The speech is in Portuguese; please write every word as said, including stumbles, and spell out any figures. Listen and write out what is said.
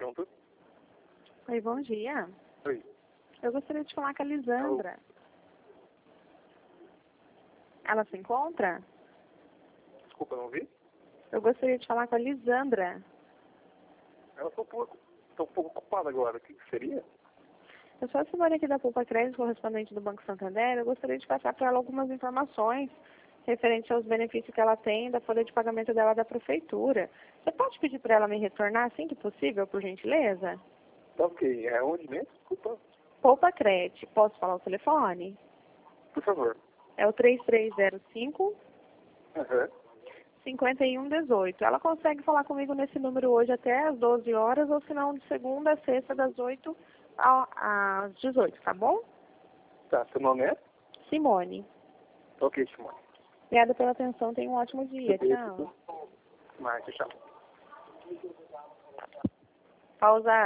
pronto? Oi, bom dia. Oi. Eu gostaria de falar com a Lisandra. Ela se encontra? Desculpa, não vi? Eu gostaria de falar com a Lisandra. Ela está um pouco, tá um pouco ocupada agora. O que que seria? Eu sou a Simone aqui da Poupa Crédito, correspondente do Banco Santander. Eu gostaria de passar para ela algumas informações referentes aos benefícios que ela tem da folha de pagamento dela da prefeitura. Você pode pedir para ela me retornar assim que possível, por gentileza? Tá ok. É onde mesmo? Desculpa. Poupa Crédito. Posso falar o telefone? Por favor. É o três três zero cinco, Aham. cinco um um oito. Ela consegue falar comigo nesse número hoje até às doze horas, ou se não, de segunda a sexta, das oito às dezoito, tá bom? Tá, seu nome é? Simone. Ok, Simone. Obrigada pela atenção. Tenha um ótimo dia. Tchau. Márcia, tchau. Pausa.